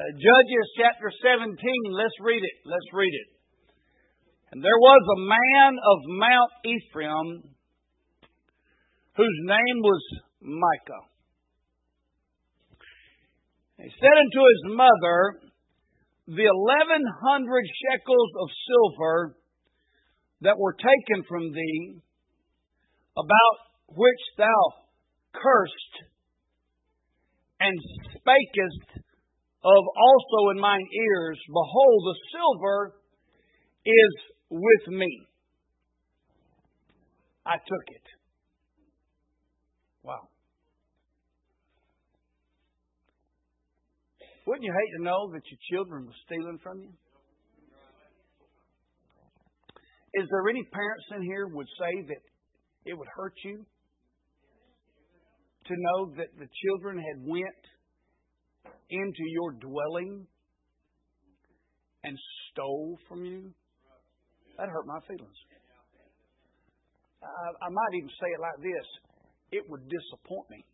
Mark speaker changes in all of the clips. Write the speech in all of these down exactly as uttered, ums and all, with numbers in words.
Speaker 1: Judges chapter seventeen. Let's read it. Let's read it. And there was a man of Mount Ephraim whose name was Micah. He said unto his mother, the eleven hundred shekels of silver that were taken from thee, about which thou cursed and spakest of also in mine ears, behold, the silver is with me. I took it. Wow. Wouldn't you hate to know that your children were stealing from you? Is there any parents in here would say that it would hurt you to know that the children had went into your dwelling and stole from you? That hurt my feelings. I, I might even say it like this. It would disappoint me.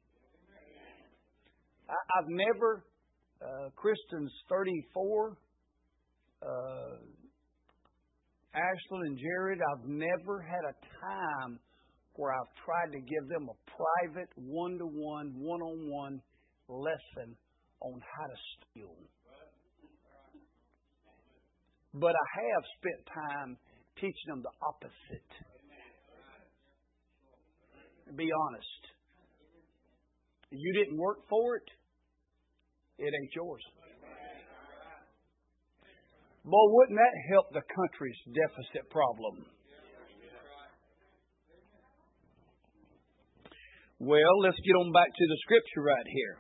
Speaker 1: I, I've never, uh, Kristen's thirty-four, uh, Ashlyn and Jared, I've never had a time where I've tried to give them a private, one-to-one, one-on-one lesson on how to steal. But I have spent time teaching them the opposite. Be honest. You didn't work for it, it ain't yours. Boy, wouldn't that help the country's deficit problem? Well, let's get on back to the scripture right here.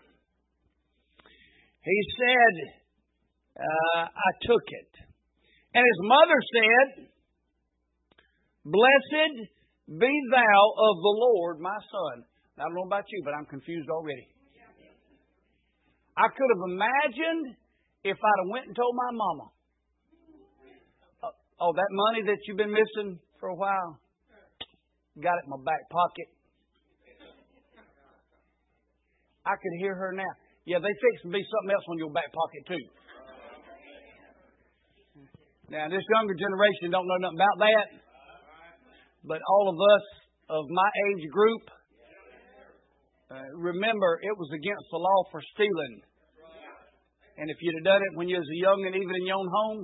Speaker 1: He said, uh, I took it. And his mother said, blessed be thou of the Lord, my son. Now, I don't know about you, but I'm confused already. I could have imagined if I'd have went and told my mama, oh, that money that you've been missing for a while, got it in my back pocket. I could hear her now. Yeah, they fix to be something else on your back pocket too. Now, this younger generation don't know nothing about that. But all of us of my age group, uh, remember, it was against the law for stealing. And if you'd have done it when you was a young and even in your own home.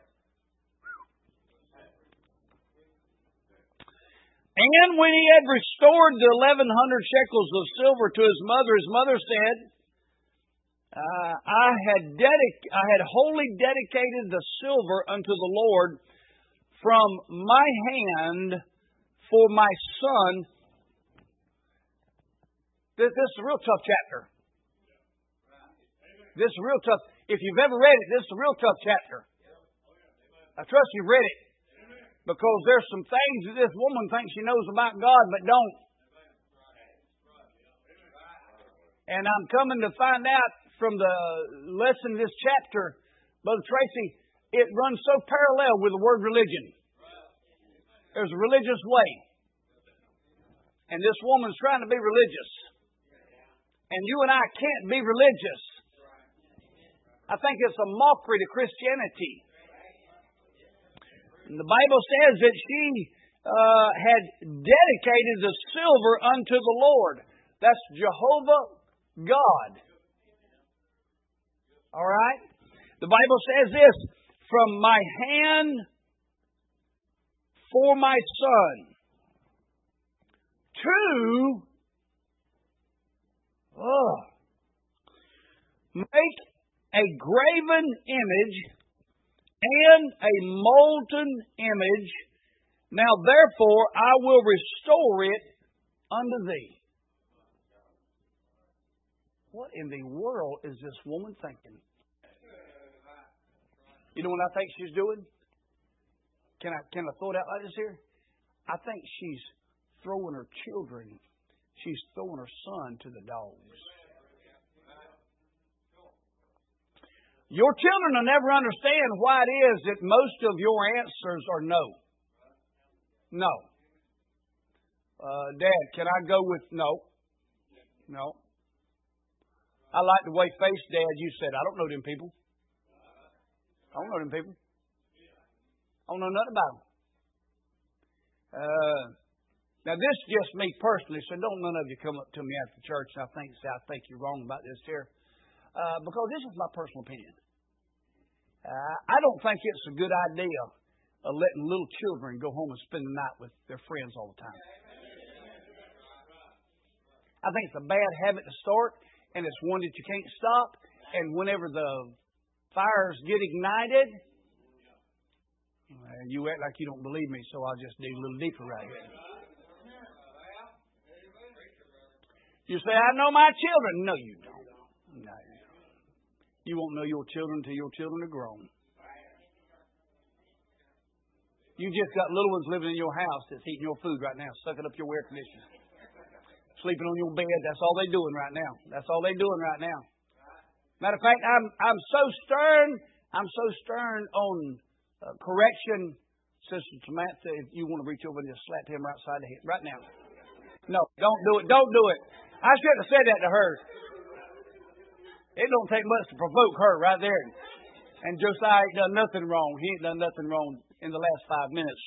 Speaker 1: And when he had restored the eleven hundred shekels of silver to his mother, his mother said, Uh, I had dedic- I had wholly dedicated the silver unto the Lord from my hand for my son. This, this is a real tough chapter. This is a real tough. If you've ever read it, this is a real tough chapter. I trust you've read it. Because there's some things that this woman thinks she knows about God, but don't. And I'm coming to find out from the lesson in this chapter, Brother Tracy, it runs so parallel with the word religion. There's a religious way. And this woman's trying to be religious. And you and I can't be religious. I think it's a mockery to Christianity. And the Bible says that she uh, had dedicated the silver unto the Lord. That's Jehovah God. All right? The Bible says this, from my hand for my son to oh, make a graven image and a molten image. Now therefore I will restore it unto thee. What in the world is this woman thinking? You know what I think she's doing? Can I can I throw it out like this here? I think she's throwing her children. She's throwing her son to the dogs. Your children will never understand why it is that most of your answers are no. No. Uh, Dad, can I go with no? No. I like the way face, Dad, you said, I don't know them people. I don't know them people. I don't know nothing about them. Uh, now, this is just me personally, so don't none of you come up to me after church and I think, say, I think you're wrong about this here. Uh, because this is my personal opinion. Uh, I don't think it's a good idea of letting little children go home and spend the night with their friends all the time. I think it's a bad habit to start, and it's one that you can't stop. And whenever the fires get ignited, and you act like you don't believe me, so I'll just dig a little deeper right here. You say, I know my children. No, you don't. No, you don't. You won't know your children until your children are grown. You just got little ones living in your house that's eating your food right now, sucking up your air conditioner. Sleeping on your bed, that's all they're doing right now. That's all they're doing right now. Matter of fact, I'm I'm so stern, I'm so stern on uh, correction, Sister Samantha, if you want to reach over and just slap him right side of the head, right now. No, don't do it, don't do it. I shouldn't have said that to her. It don't take much to provoke her right there. And Josiah ain't done nothing wrong. He ain't done nothing wrong in the last five minutes.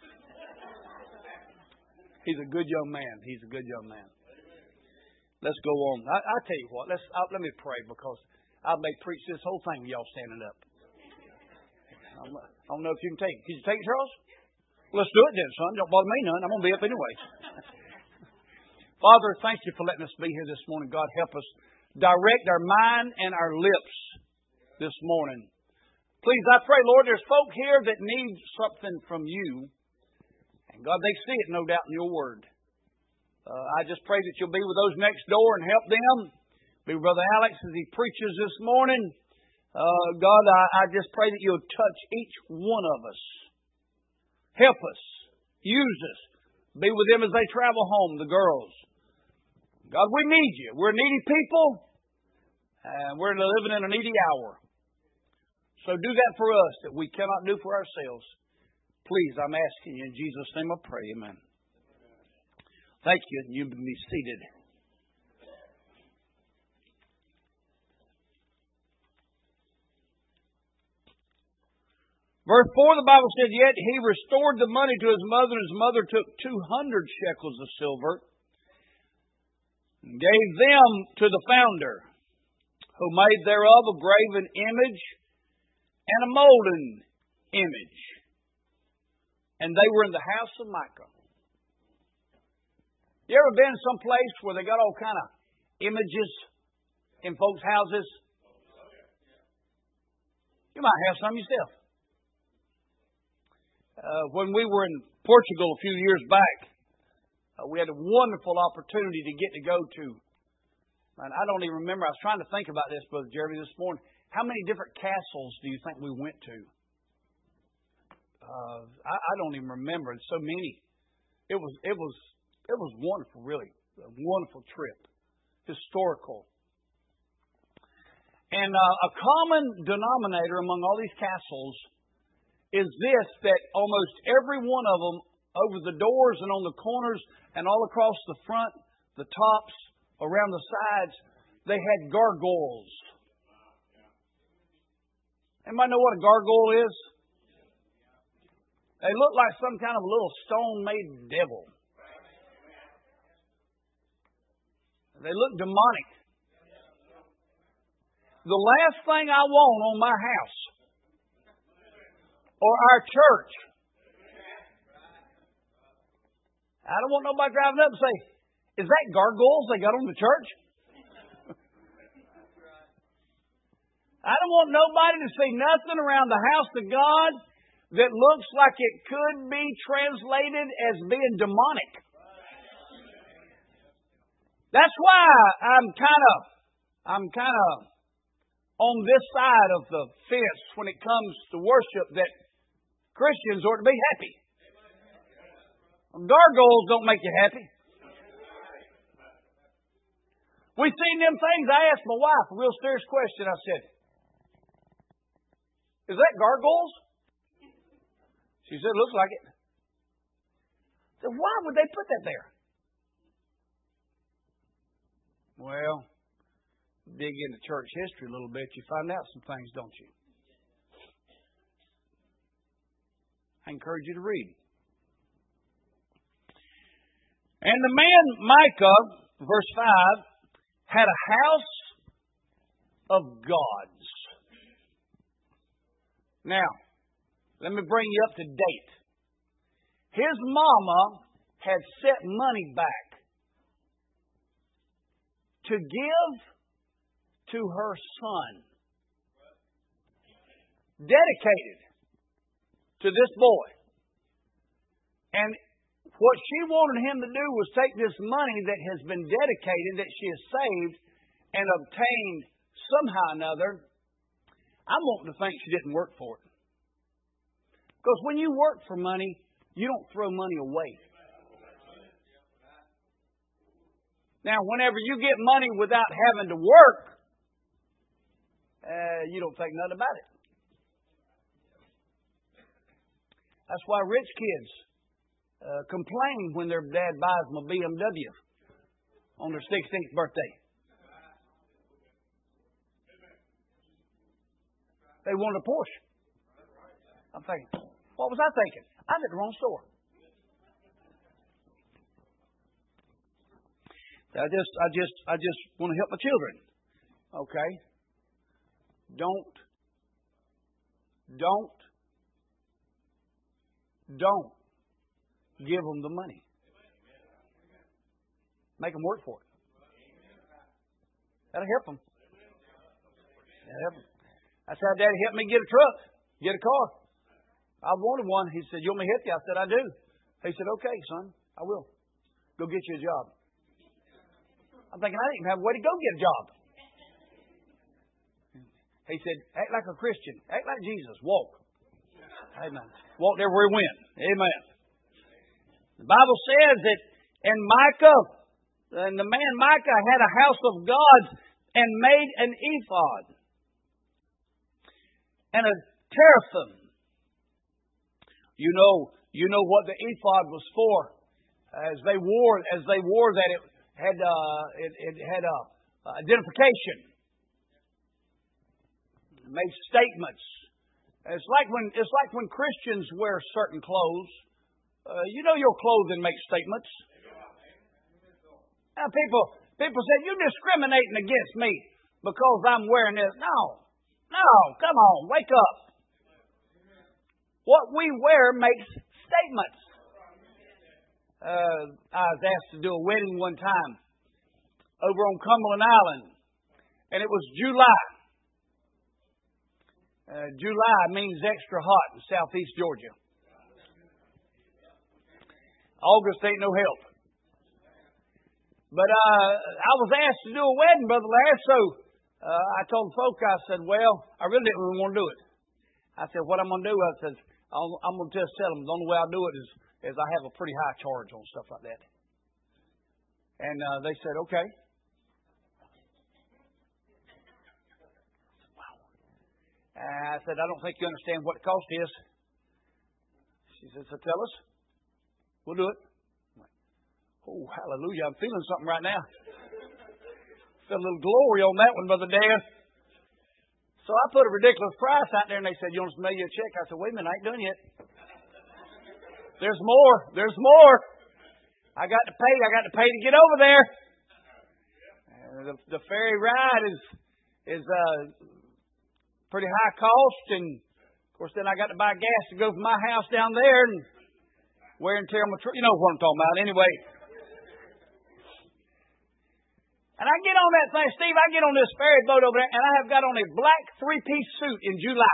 Speaker 1: He's a good young man. He's a good young man. Let's go on. I, I tell you what. Let's I, let me pray because I may preach this whole thing with y'all standing up. I'm, I don't know if you can take it. Can you take it, Charles? Let's do it then, son. Don't bother me none. I'm going to be up anyway. Father, thank you for letting us be here this morning. God, help us direct our mind and our lips this morning. Please, I pray, Lord, there's folk here that need something from you. And God, they see it, no doubt, in your word. Uh, I just pray that you'll be with those next door and help them. Be with Brother Alex as he preaches this morning. Uh, God, I, I just pray that you'll touch each one of us. Help us. Use us. Be with them as they travel home, the girls. God, we need you. We're needy people. And we're living in a needy hour. So do that for us that we cannot do for ourselves. Please, I'm asking you in Jesus' name I pray. Amen. Thank you. You can be seated. Verse four, the Bible said, Yet he restored the money to his mother, and his mother took two hundred shekels of silver and gave them to the founder, who made thereof a graven image and a molten image. And they were in the house of Micah. You ever been someplace where they got all kind of images in folks' houses? You might have some yourself. Uh, when we were in Portugal a few years back, uh, we had a wonderful opportunity to get to go to. And I don't even remember. I was trying to think about this, Brother Jeremy, this morning. How many different castles do you think we went to? Uh, I, I don't even remember. It's so many. It was it was it was wonderful, really, a wonderful trip, historical. And uh, a common denominator among all these castles is this: that almost every one of them, over the doors and on the corners and all across the front, the tops, around the sides, they had gargoyles. Anybody know what a gargoyle is? They look like some kind of a little stone-made devil. They look demonic. The last thing I want on my house or our church, I don't want nobody driving up and say, is that gargoyles they got on the church? I don't want nobody to see nothing around the house of God that looks like it could be translated as being demonic. That's why I'm kind of, I'm kind of on this side of the fence when it comes to worship, that Christians ought to be happy. Gargoyles don't make you happy. We seen them things. I asked my wife a real serious question. I said, is that gargoyles? She said, looks like it. I said, why would they put that there? Well, dig into church history a little bit, you find out some things, don't you? I encourage you to read. And the man Micah, verse five, had a house of gods. Now, let me bring you up to date. His mama had set money back to give to her son, dedicated to this boy. And what she wanted him to do was take this money that has been dedicated, that she has saved and obtained somehow or another. I'm wanting to think she didn't work for it. Because when you work for money, you don't throw money away. Now, whenever you get money without having to work, uh, you don't think nothing about it. That's why rich kids uh, complain when their dad buys them a B M W on their sixteenth birthday. They want a Porsche. I'm thinking, what was I thinking? I was at the wrong store. I just, I just, I just want to help my children. Okay. Don't, don't, don't give them the money. Make them work for it. That'll help them. That'll help them. I said, Daddy, help me get a truck, get a car. I wanted one. He said, you want me to help you? I said, I do. He said, okay, son, I will. Go get you a job. I'm thinking, I didn't even have a way to go get a job. He said, act like a Christian. Act like Jesus. Walk. Amen. Walked everywhere he went. Amen. The Bible says that, and Micah, and the man Micah had a house of gods and made an ephod and a teraphim. You know, you know what the ephod was for. As they wore, as they wore that, it had uh, it, it had a uh, identification. It made statements. It's like when it's like when Christians wear certain clothes. Uh, you know, your clothing makes statements. Now, people people say you're discriminating against me because I'm wearing this. No, no, come on, wake up. What we wear makes statements. Uh, I was asked to do a wedding one time over on Cumberland Island, and it was July. Uh, July means extra hot in southeast Georgia. August ain't no help. But uh, I was asked to do a wedding, Brother Larry, so uh, I told the folk, I said, well, I really didn't really want to do it. I said, what I'm going to do, I said, I'll, I'm going to just tell them the only way I'll do it is, is I have a pretty high charge on stuff like that. And uh, they said, okay. Wow. I said, I don't think you understand what the cost is. She said, so tell us. We'll do it. Oh, hallelujah. I'm feeling something right now. Feel a little glory on that one, Brother Dan. So I put a ridiculous price out there, and they said, you want us to mail you a check? I said, wait a minute, I ain't done yet. There's more. There's more. I got to pay. I got to pay to get over there. And the, the ferry ride is is uh, pretty high cost, and of course, then I got to buy gas to go from my house down there and wear and tear my truck. You know what I'm talking about, anyway. And I get on that thing, Steve. I get on this ferry boat over there, and I have got on a black three-piece suit in July.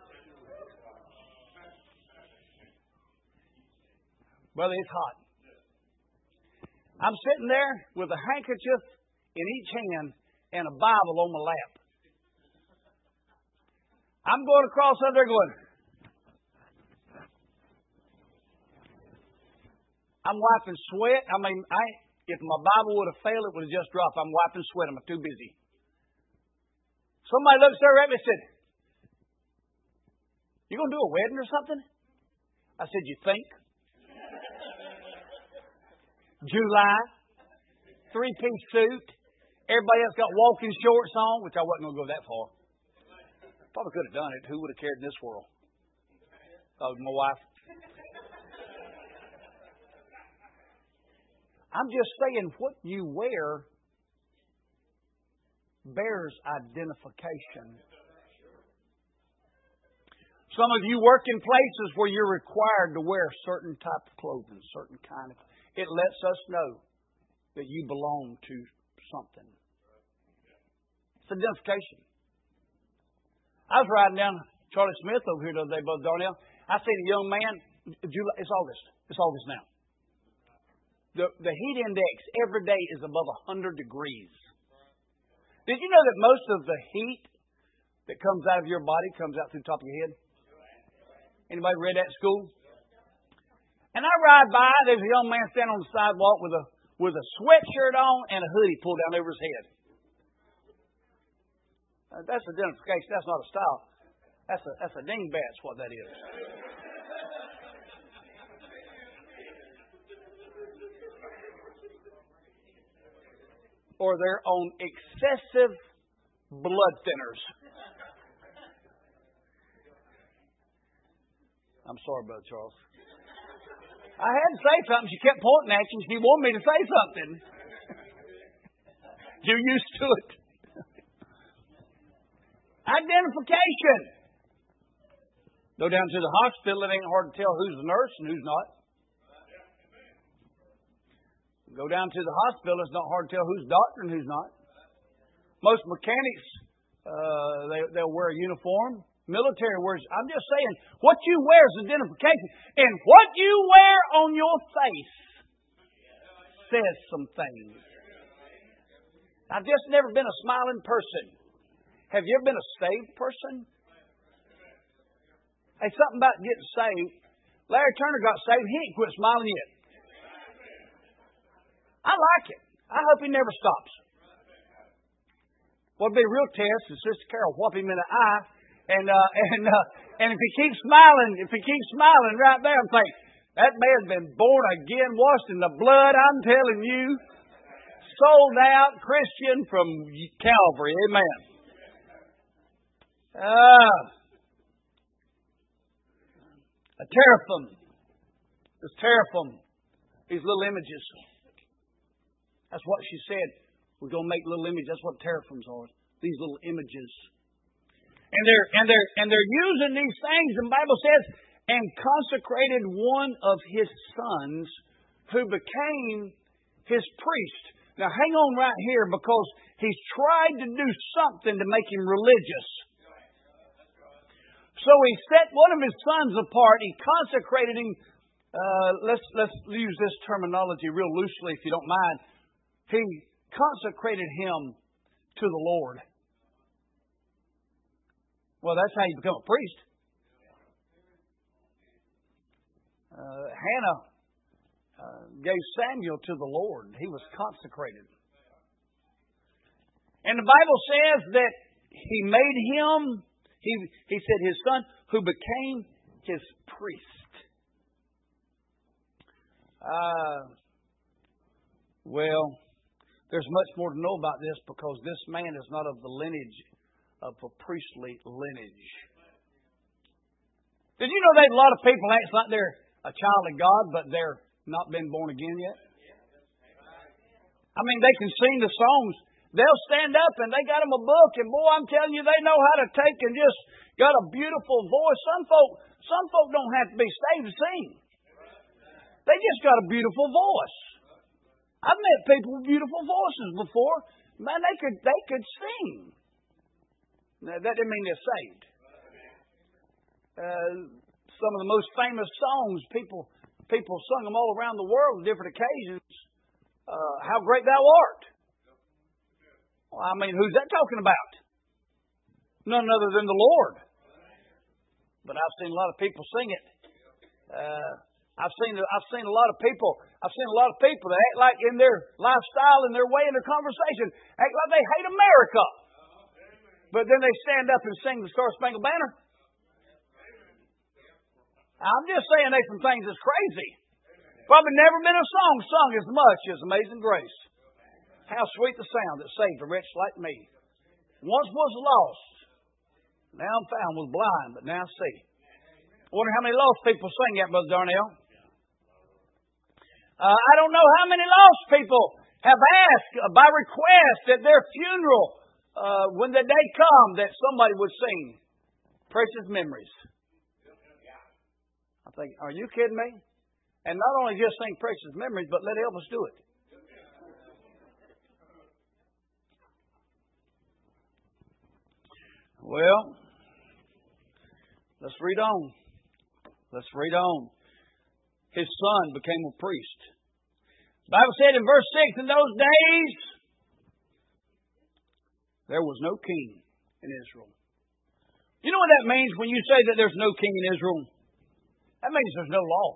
Speaker 1: Brother, it's hot. I'm sitting there with a handkerchief in each hand and a Bible on my lap. I'm going across under there going, I'm wiping sweat. I mean, I if my Bible would have failed, it would have just dropped. I'm wiping sweat. I'm too busy. Somebody looks there at me and said, you going to do a wedding or something? I said, you think? July, three-piece suit. Everybody else got walking shorts on, which I wasn't going to go that far. Probably could have done it. Who would have cared in this world? Oh, my wife. I'm just saying what you wear bears identification. Some of you work in places where you're required to wear certain type of clothing, certain kind of. It lets us know that you belong to something. It's identification. I was riding down Charlie Smith over here the other day, Brother Darnell. I seen a young man. July, it's August. It's August now. The, the heat index every day is above one hundred degrees. Did you know that most of the heat that comes out of your body comes out through the top of your head? Anybody read that at school? And I ride by, there's a young man standing on the sidewalk with a with a sweatshirt on and a hoodie pulled down over his head. Uh, that's identification. That's not a style. That's a that's a dingbat's what that is. Or they're on excessive blood thinners. I'm sorry, Brother Charles. I had to say something. She kept pointing at you. She wanted me to say something. You're used to it. Identification. Go down to the hospital. It ain't hard to tell who's the nurse and who's not. Go down to the hospital. It's not hard to tell who's doctor and who's not. Most mechanics, uh, they, they'll wear a uniform. Military wears. I'm just saying, what you wear is identification. And what you wear on your face says some things. I've just never been a smiling person. Have you ever been a saved person? Hey, something about getting saved. Larry Turner got saved. He ain't quit smiling yet. I like it. I hope he never stops. What'd be a real test is Sister Carol whop him in the eye, and uh, and uh, and if he keeps smiling, if he keeps smiling right there, I'm thinking that man's been born again, washed in the blood. I'm telling you, sold out Christian from Calvary. Amen. Uh, a teraphim. This teraphim. These little images. That's what she said. We're going to make little images. That's what teraphims are. These little images. And they're and they're and they're using these things. And the Bible says, and consecrated one of his sons who became his priest. Now hang on right here, because he's tried to do something to make him religious. So he set one of his sons apart. He consecrated him. Uh, let's let's use this terminology real loosely, if you don't mind. He consecrated him to the Lord. Well, that's how you become a priest. Uh, Hannah uh, gave Samuel to the Lord. He was consecrated. And the Bible says that he made him, he, he said his son, who became his priest. Uh, well... There's much more to know about this, because this man is not of the lineage of a priestly lineage. Did you know that a lot of people act like they're a child of God, but they're not been born again yet? I mean, they can sing the songs. They'll stand up and they got them a book, and boy, I'm telling you, they know how to take and just got a beautiful voice. Some folk, some folk don't have to be saved to sing. They just got a beautiful voice. I've met people with beautiful voices before. Man, they could they could sing. Now, that didn't mean they're saved. Uh, some of the most famous songs, people people sung them all around the world on different occasions. Uh, How great thou art. Well, I mean, who's that talking about? None other than the Lord. But I've seen a lot of people sing it. Uh, I've seen I've seen a lot of people. I've seen a lot of people that act like in their lifestyle, in their way, in their conversation, act like they hate America. But then they stand up and sing the Star Spangled Banner. I'm just saying there's some things that's crazy. Probably never been a song sung as much as Amazing Grace. How sweet the sound that saved a wretch like me. Once was lost, now I'm found, was blind, but now see. I wonder how many lost people sing that, Brother Darnell. Uh, I don't know how many lost people have asked uh, by request at their funeral, uh, when the day comes, that somebody would sing Precious Memories. I think, are you kidding me? And not only just sing Precious Memories, but let Elvis do it. Well, let's read on. Let's read on. His son became a priest. The Bible said in verse six, in those days, there was no king in Israel. You know what that means when you say that there's no king in Israel? That means there's no law.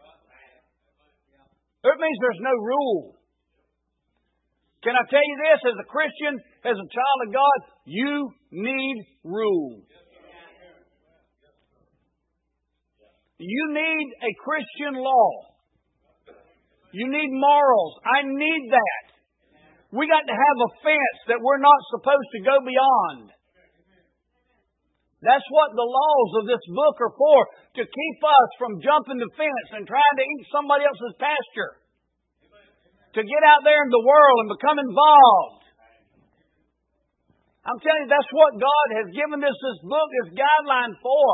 Speaker 1: It means there's no rule. Can I tell you this, as a Christian, as a child of God, you need rule. You need a Christian law. You need morals. I need that. We got to have a fence that we're not supposed to go beyond. That's what the laws of this book are for, to keep us from jumping the fence and trying to eat somebody else's pasture. To get out there in the world and become involved. I'm telling you, that's what God has given us this book, this guideline for.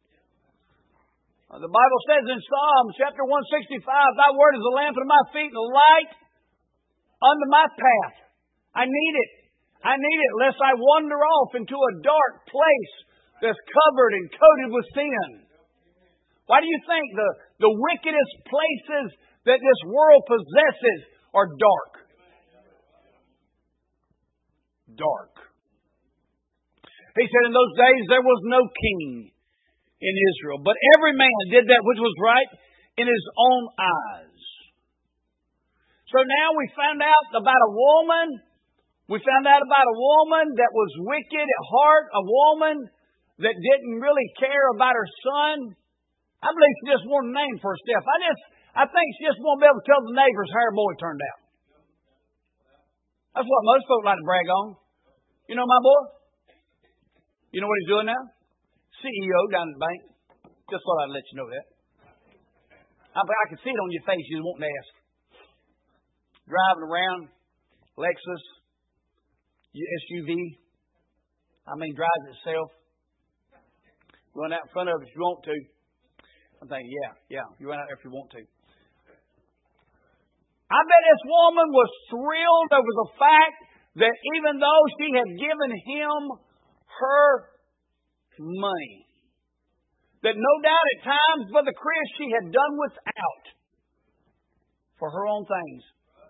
Speaker 1: The Bible says in Psalms chapter one sixty-five, Thy word is a lamp unto my feet and a light unto my path. I need it. I need it lest I wander off into a dark place that's covered and coated with sin. Why do you think the, the wickedest places that this world possesses are dark? Dark. He said in those days there was no king in Israel, but every man did that which was right in his own eyes. So now we found out about a woman. We found out about a woman that was wicked at heart, a woman that didn't really care about her son. I believe she just wanted a name for herself. I just, I think she just won't be able to tell the neighbors how her boy turned out. That's what most folk like to brag on. You know my boy? You know what he's doing now? C E O down at the bank. Just thought I'd let you know that. I, I can see it on your face. You won't ask. Driving around, Lexus, S U V. I mean, drives itself. Run out in front of it if you want to. I'm thinking, yeah, yeah, you run out there if you want to. I bet this woman was thrilled over the fact that even though she had given him her money, that no doubt at times, Brother Chris, she had done without for her own things.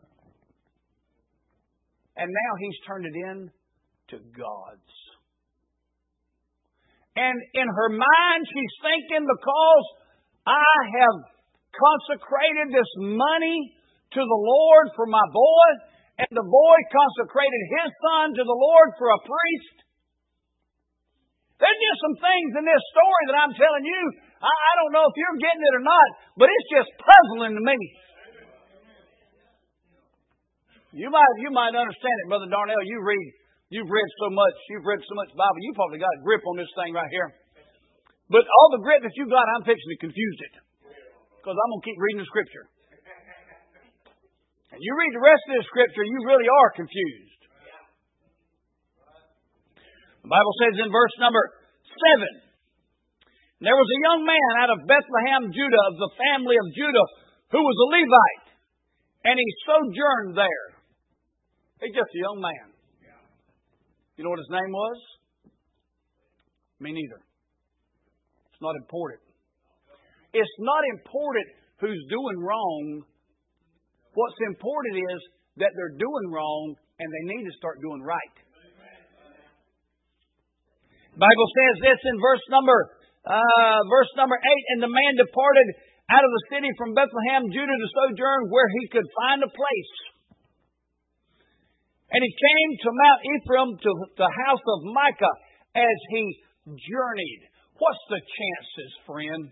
Speaker 1: And now he's turned it in to God's. And in her mind, she's thinking, because I have consecrated this money to the Lord for my boy, and the boy consecrated his son to the Lord for a priest. There's just some things in this story that I'm telling you, I, I don't know if you're getting it or not, but it's just puzzling to me. You might, you might understand it, Brother Darnell. You read, you've read so much, you've read so much Bible, you probably got a grip on this thing right here. But all the grip that you got, I'm fixing to confuse it. Because I'm going to keep reading the Scripture. And you read the rest of the Scripture, you really are confused. The Bible says in verse number seven, there was a young man out of Bethlehem, Judah, of the family of Judah, who was a Levite. And he sojourned there. He's just a young man. You know what his name was? Me neither. It's not important. It's not important who's doing wrong. What's important is that they're doing wrong and they need to start doing right. The Bible says this in verse number uh, verse number eight, and the man departed out of the city from Bethlehem, Judah, to sojourn where he could find a place. And he came to Mount Ephraim, to the house of Micah, as he journeyed. What's the chances, friend?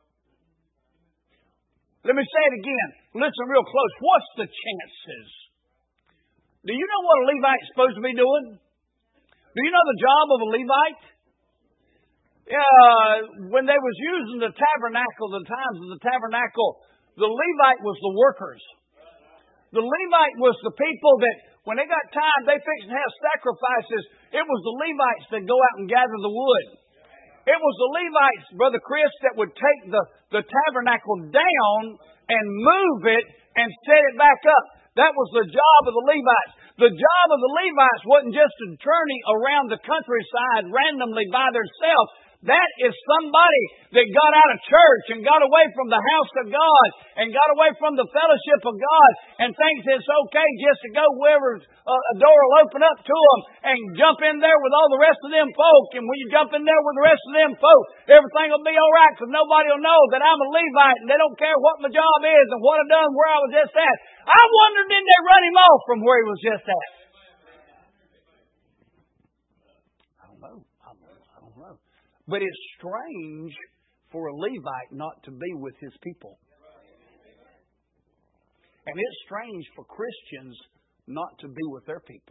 Speaker 1: Let me say it again. Listen real close. What's the chances? Do you know what a Levite's supposed to be doing? Do you know the job of a Levite? Yeah, when they was using the tabernacle, the times of the tabernacle, The Levite was the workers. The Levite was the people that, when they got time, they fixed to have sacrifices. It was the Levites that go out and gather the wood. It was the Levites, Brother Chris, that would take the, the tabernacle down and move it and set it back up. That was the job of the Levites. The job of the Levites wasn't just a journey around the countryside randomly by themselves. That is somebody that got out of church and got away from the house of God and got away from the fellowship of God and thinks it's okay just to go wherever uh, a door will open up to them and jump in there with all the rest of them folk. And when you jump in there with the rest of them folk, everything will be all right because nobody will know that I'm a Levite and they don't care what my job is and what I've done, where I was just at. I wonder, did they run him off from where he was just at? I don't know. I don't know. I don't know. But it's strange for a Levite not to be with his people. And it's strange for Christians not to be with their people.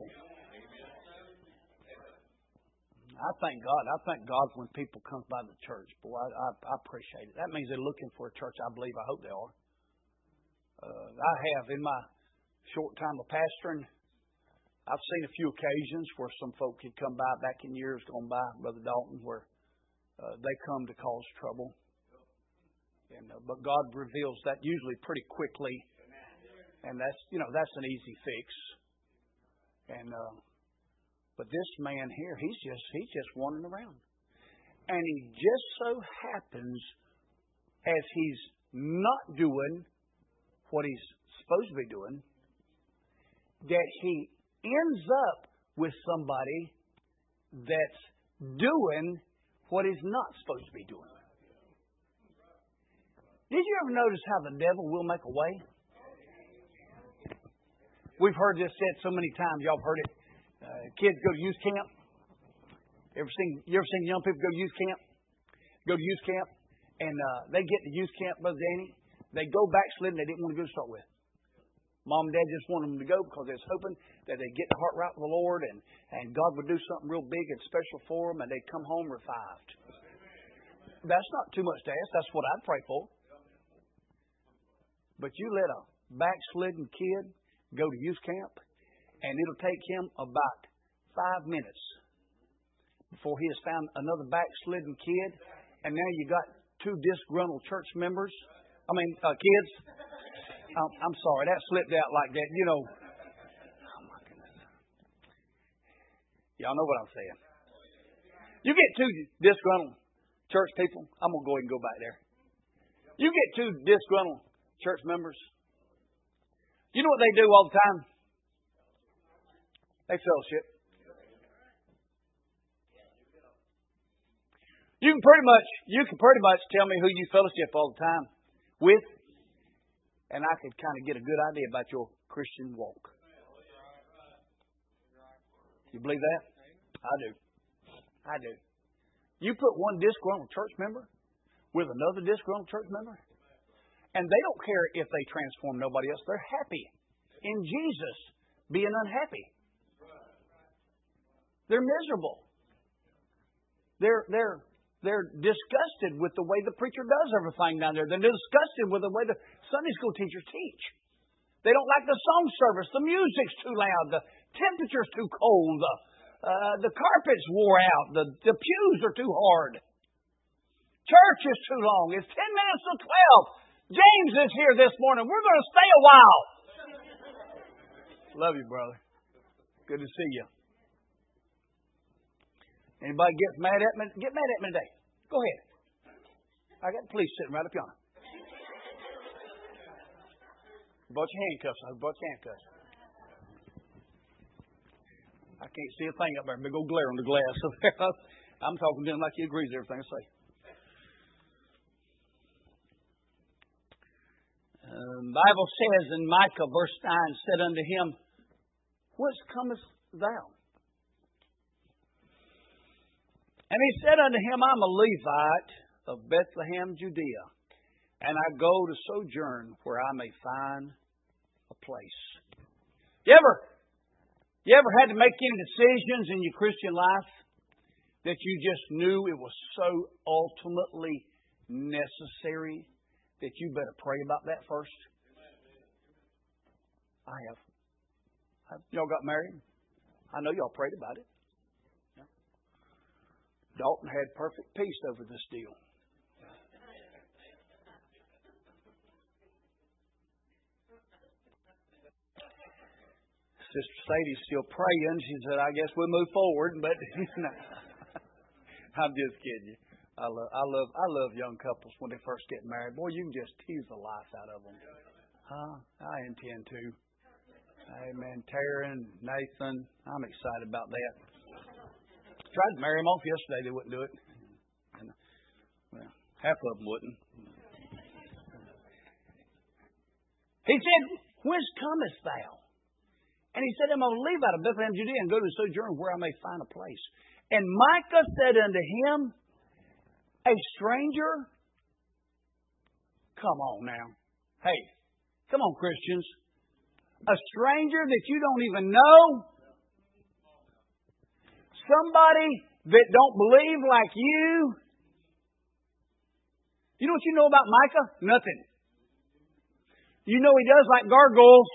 Speaker 1: I thank God. I thank God when people come by the church. Boy, I, I, I appreciate it. That means they're looking for a church. I believe. I hope they are. Uh, I have, in my short time of pastoring, I've seen a few occasions where some folk had come by back in years gone by, Brother Dalton, where Uh, they come to cause trouble. And, uh, but God reveals that usually pretty quickly. And that's, you know, that's an easy fix. And, uh, but this man here, he's just, he's just wandering around. And he just so happens, as he's not doing what he's supposed to be doing, that he ends up with somebody that's doing what he's not supposed to be doing. Did you ever notice how the devil will make a way? We've heard this said so many times. Y'all have heard it. Uh, kids go to youth camp. Ever seen? You ever seen young people go to youth camp? Go to youth camp, and uh, they get to youth camp, Brother Danny. They go backslidden. They didn't want to go to start with. Mom and Dad just wanted them to go because they was hoping that they'd get the heart right with the Lord and, and God would do something real big and special for them and they'd come home revived. That's not too much to ask. That's what I'd pray for. But you let a backslidden kid go to youth camp and it'll take him about five minutes before he has found another backslidden kid, and now you got two disgruntled church members. I mean, uh, kids. I'm, I'm sorry, that slipped out like that. You know, oh my goodness. Y'all know what I'm saying. You get two disgruntled church people. I'm going to go ahead and go back there. You get two disgruntled church members. You know what they do all the time? They fellowship. You can pretty much, you can pretty much tell me who you fellowship all the time with. And I could kind of get a good idea about your Christian walk. You believe that? I do. I do. You put one disgruntled church member with another disgruntled church member, and they don't care if they transform nobody else. They're happy in Jesus being unhappy. They're miserable. They're they're They're disgusted with the way the preacher does everything down there. They're disgusted with the way the Sunday school teachers teach. They don't like the song service. The music's too loud. The temperature's too cold. The, uh, the carpet's wore out. The, the pews are too hard. Church is too long. It's ten minutes to twelve. James is here this morning. We're going to stay a while. Love you, brother. Good to see you. Anybody gets mad at me? Get mad at me today. Go ahead. I got the police sitting right up yonder. Brought your handcuffs. I brought your handcuffs. I can't see a thing up there. Big old glare on the glass. I'm talking to him like he agrees with everything I say. The um, Bible says in Micah verse nine, said unto him, whence comest thou? And he said unto him, I'm a Levite of Bethlehem, Judea, and I go to sojourn where I may find a place. You ever, you ever had to make any decisions in your Christian life that you just knew it was so ultimately necessary that you better pray about that first? I have. Y'all got married? I know y'all prayed about it. Dalton had perfect peace over this deal. Sister Sadie's still praying. She said, I guess we'll move forward, but I'm just kidding you. I love, I love, I love young couples when they first get married. Boy, you can just tease the life out of them. Huh? I intend to. Amen. Taryn, Nathan, I'm excited about that. Tried to marry them off yesterday. They wouldn't do it. And, well, half of them wouldn't. He said, whence comest thou? And he said, I'm going to leave out of Bethlehem, Judea, and go to sojourn where I may find a place. And Micah said unto him, a stranger? Come on now. Hey, come on, Christians. A stranger that you don't even know? Somebody that don't believe like you? You know what you know about Micah? Nothing. You know he does like gargoyles.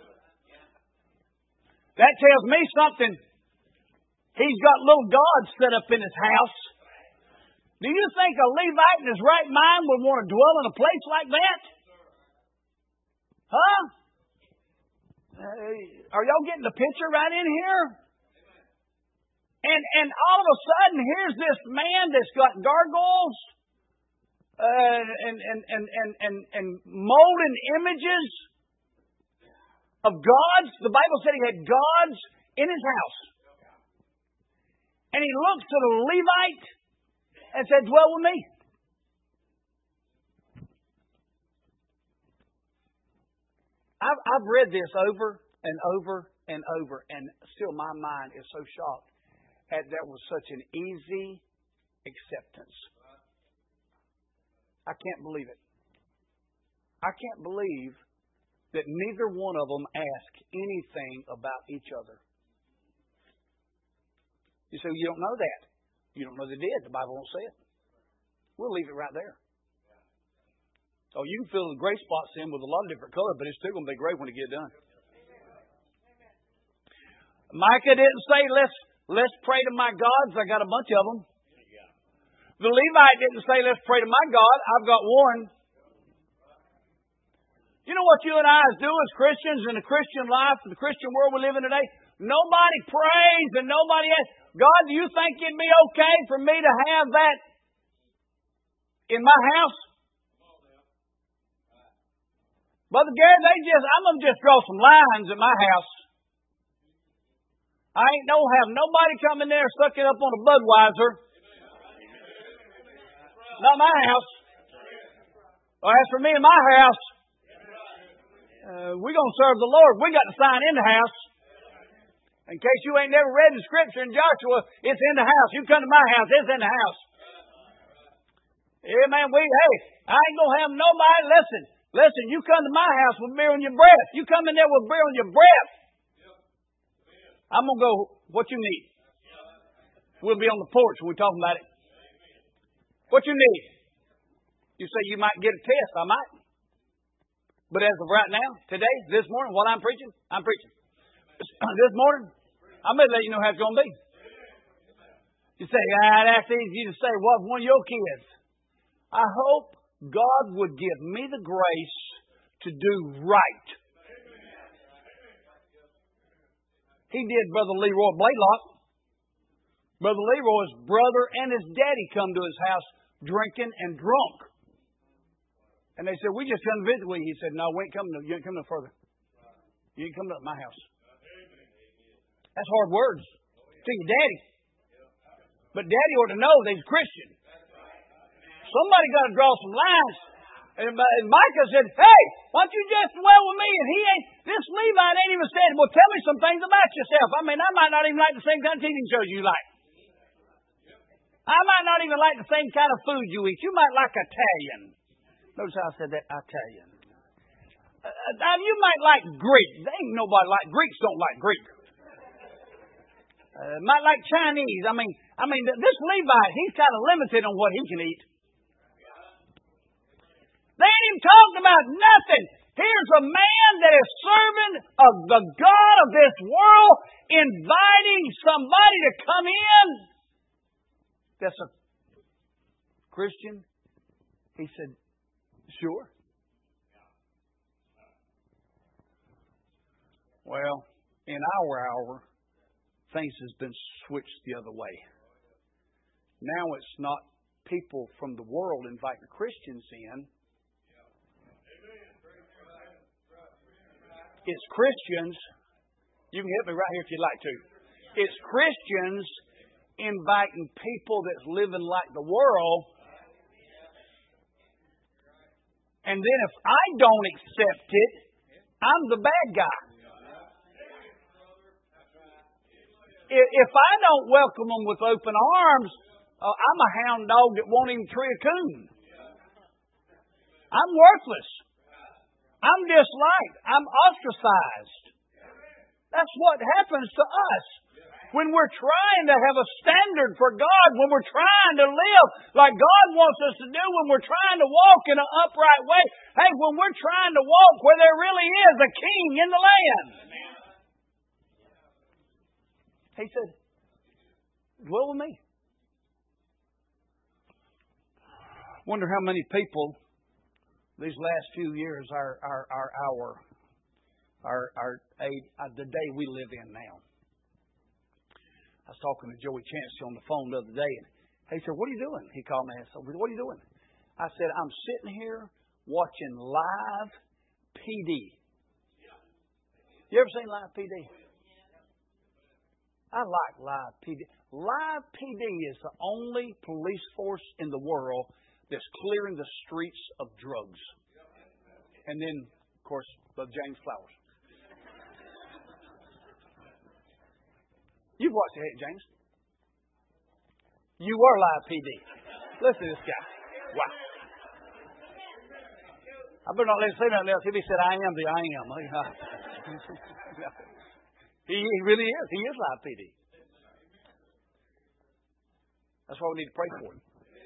Speaker 1: That tells me something. He's got little gods set up in his house. Do you think a Levite in his right mind would want to dwell in a place like that? Huh? Uh, are y'all getting the picture right in here? And and all of a sudden, here's this man that's got gargoyles uh, and, and, and, and, and, and molten images of gods. The Bible said he had gods in his house. And he looks to the Levite and said, dwell with me. I've, I've read this over and over and over, and still my mind is so shocked at that was such an easy acceptance. I can't believe it. I can't believe that neither one of them asked anything about each other. You say, well, you don't know that. You don't know they did. The Bible won't say it. We'll leave it right there. Oh, you can fill the gray spots in with a lot of different colors, but it's still going to be gray when it gets done. Micah didn't say, let's, let's pray to my gods. I got a bunch of them. The Levite didn't say, let's pray to my God. I've got one. You know what you and I do as Christians in the Christian life, in the Christian world we live in today? Nobody prays and nobody asks, God, do you think it'd be okay for me to have that in my house? Brother Gary, they just, I'm going to just draw some lines at my house. I ain't no have nobody come in there sucking up on a Budweiser. Not my house. Well, as for me and my house, uh, we're going to serve the Lord. We got to sign in the house. In case you ain't never read the scripture in Joshua, it's in the house. You come to my house, it's in the house. Yeah, man, we, hey, I ain't going to have nobody, listen, listen, you come to my house with beer on your breath. You come in there with beer on your breath. I'm going to go, what you need? We'll be on the porch when we're talking about it. What you need? You say you might get a test. I might. But as of right now, today, this morning, while I'm preaching, I'm preaching. This morning, I'm going to let you know how it's going to be. You say, ah, that's easy to say. What one of your kids? I hope God would give me the grace to do right. He did Brother Leroy Blaylock. Brother Leroy's brother and his daddy come to his house drinking and drunk. And they said, we just come to visit with you. He said, no, we ain't coming no, you ain't coming no further. You ain't coming to my house. That's hard words to your daddy. But daddy ought to know that he's a Christian. Somebody got to draw some lines. And Micah said, hey, why don't you just dwell with me? And he ain't, this Levite ain't even said, well, tell me some things about yourself. I mean, I might not even like the same kind of T V shows you like. I might not even like the same kind of food you eat. You might like Italian. Notice how I said that, Italian. Uh, now, you might like Greek. There ain't nobody like Greeks don't like Greek. Uh, might like Chinese. I mean, I mean, this Levite, he's kind of limited on what he can eat. They ain't even talking about nothing. Here's a man that is serving of the God of this world, inviting somebody to come in that's a Christian. He said, sure. Well, in our hour, things has been switched the other way. Now it's not people from the world inviting Christians in. It's Christians. You can help me right here if you'd like to. It's Christians inviting people that's living like the world. And then if I don't accept it, I'm the bad guy. If I don't welcome them with open arms, uh, I'm a hound dog that won't even tree a coon. I'm worthless. I'm disliked. I'm ostracized. That's what happens to us when we're trying to have a standard for God, when we're trying to live like God wants us to do, when we're trying to walk in an upright way. Hey, when we're trying to walk where there really is a king in the land. He said, dwell with me. Wonder how many people these last few years are our our our our, our age, uh, the day we live in now. I was talking to Joey Chancellor on the phone the other day, and he said, "What are you doing?" He called me and said, "What are you doing?" I said, "I'm sitting here watching Live P D." You ever seen Live P D? I like Live P D. Live P D is the only police force in the world that's clearing the streets of drugs. And then, of course, Brother James Flowers. You've watched it, James. You were Live P D. Listen to this guy. Wow. I better not let him say nothing else. If he said, I am the I am. he, he really is. He is Live P D. That's why we need to pray for him.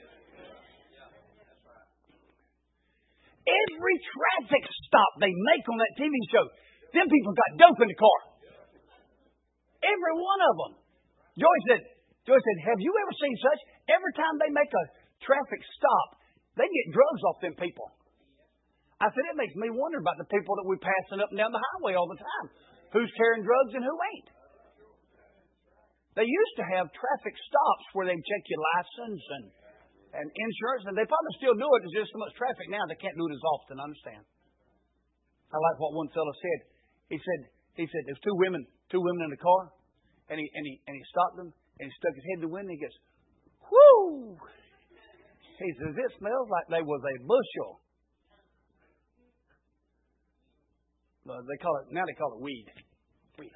Speaker 1: Every traffic stop they make on that T V show, them people got dope in the car. Every one of them. Joy said, Joy said, have you ever seen such? Every time they make a traffic stop, they get drugs off them people. I said, it makes me wonder about the people that we're passing up and down the highway all the time. Who's carrying drugs and who ain't? They used to have traffic stops where they'd check your license and, and insurance, and they probably still do it. There's just so much traffic now they can't do it as often. I understand. I like what one fellow said. He said, he said, there's two women, two women in the car, and he and he and he stopped them and he stuck his head in the window and he goes, whoo! He says, it smells like they was a bushel. Uh, they call it now they call it weed. Weed.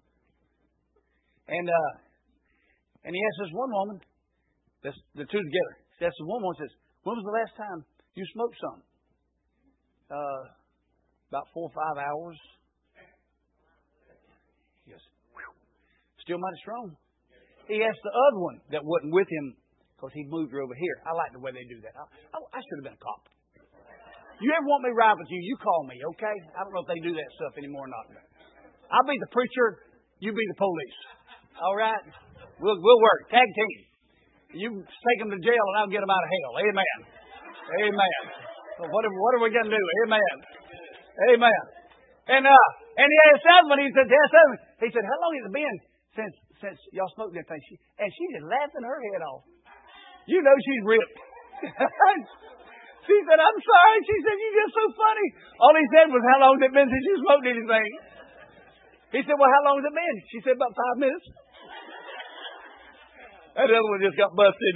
Speaker 1: And uh And he asked this one woman, this, the two together. He asked this one woman, says, when was the last time you smoked something? Uh, about four or five hours. He goes, whew, still mighty strong. He asked the other one that wasn't with him, because he moved her over here. I like the way they do that. I, I, I should have been a cop. You ever want me to ride with you, you call me, okay? I don't know if they do that stuff anymore or not. I'll be the preacher, you be the police. All right? We'll, we'll work. Tag team. You take them to jail and I'll get them out of hell. Amen. Amen. So what are, what are we going to do? Amen. Amen. And uh, and he asked that one, he said, he said, how long has it been since since y'all smoked that thing? She, and she just laughing her head off. You know she's ripped. She said, I'm sorry. She said, you're just so funny. All he said was, how long has it been since you smoked anything? He said, well, how long has it been? She said, about five minutes. That other one just got busted.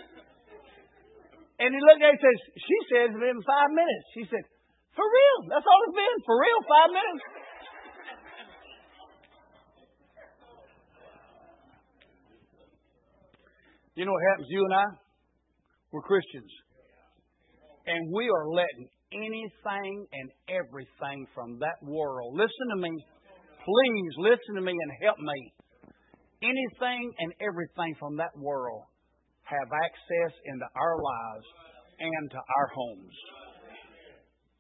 Speaker 1: And he looked at it and says, she said it's been five minutes. She said, for real? That's all it's been? For real? Five minutes? You know what happens to you and I? We're Christians. And we are letting anything and everything from that world. Listen to me. Please listen to me and help me. Anything and everything from that world have access into our lives and to our homes.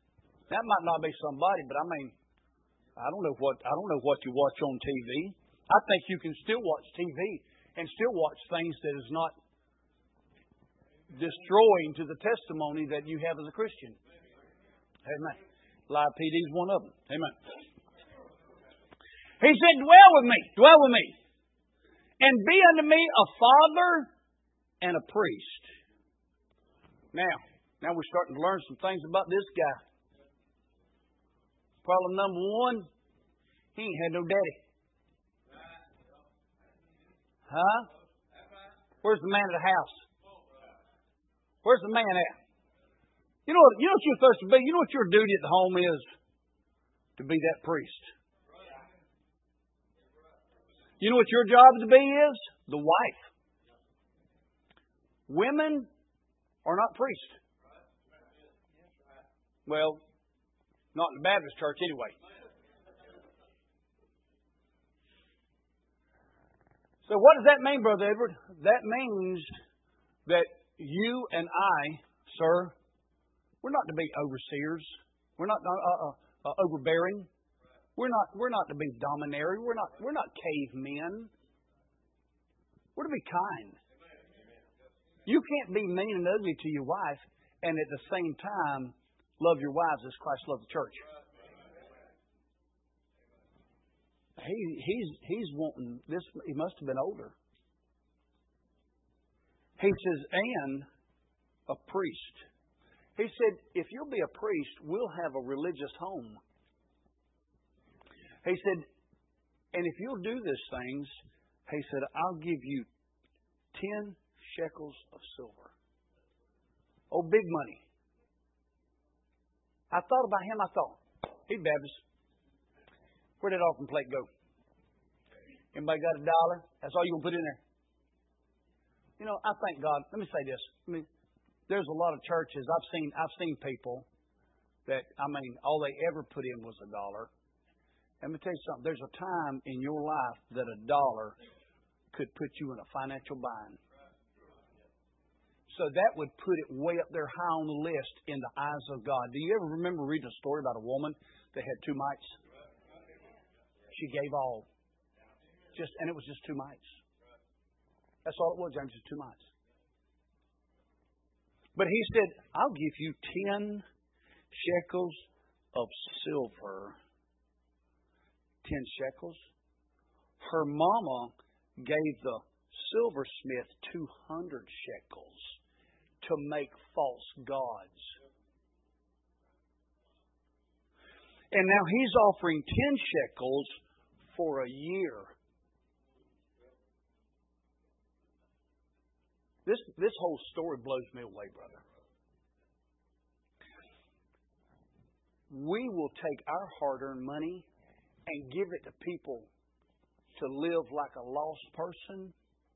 Speaker 1: That might not be somebody, but I mean, I don't know what I don't know what you watch on T V. I think you can still watch T V and still watch things that is not destroying to the testimony that you have as a Christian. Amen. Live P D is one of them. Amen. He said, dwell with me, dwell with me, and be unto me a father and a priest. Now, now we're starting to learn some things about this guy. Problem number one, he ain't had no daddy. Huh? Where's the man of the house? Where's the man at? You know what, you know what you're supposed to be? You know what your duty at the home is? To be that priest. You know what your job to be is? The wife. Women are not priests. Well, not in the Baptist church anyway. So what does that mean, Brother Edward? That means that you and I, sir, we're not to be overseers. We're not uh, uh, uh, overbearing. We're not. We're not to be domineering. We're not. We're not cavemen. We're to be kind. You can't be mean and ugly to your wife, and at the same time love your wives as Christ loved the church. He he's he's wanting this. He must have been older. He says, and a priest. He said, if you'll be a priest, we'll have a religious home. He said, and if you'll do these things, he said, I'll give you ten shekels of silver. Oh, big money. I thought about him. I thought, he's Baptist. Where'd that offering plate go? Anybody got a dollar? That's all you can put in there. You know, I thank God. Let me say this. I mean, there's a lot of churches I've seen. I've seen people that, I mean, all they ever put in was a dollar. Let me tell you something. There's a time in your life that a dollar could put you in a financial bind. So that would put it way up there high on the list in the eyes of God. Do you ever remember reading a story about a woman that had two mites? She gave all. Just and it was just two mites. That's all it was, James, just two mites. But he said, I'll give you ten shekels of silver. Ten shekels. Her mama gave the silversmith two hundred shekels to make false gods. And now he's offering ten shekels for a year. This, this whole story blows me away, brother. We will take our hard-earned money and give it to people to live like a lost person.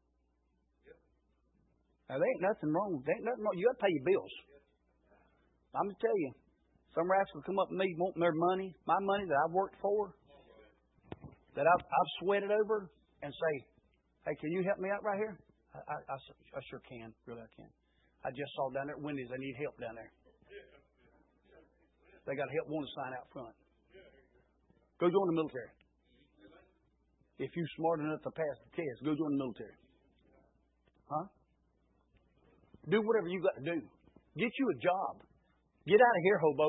Speaker 1: Now, there ain't nothing wrong. There ain't nothing wrong. You got to pay your bills. I'm going to tell you, some rascal will come up to me wanting their money, my money that I've worked for, that I've, I've sweated over, and say, hey, can you help me out right here? I, I, I, I sure can. Really, I can. I just saw down there at Wendy's. They need help down there. They got a help wanted sign out front. Go join the military. If you're smart enough to pass the test, go join the military. Huh? Do whatever you got to do. Get you a job. Get out of here, hobo.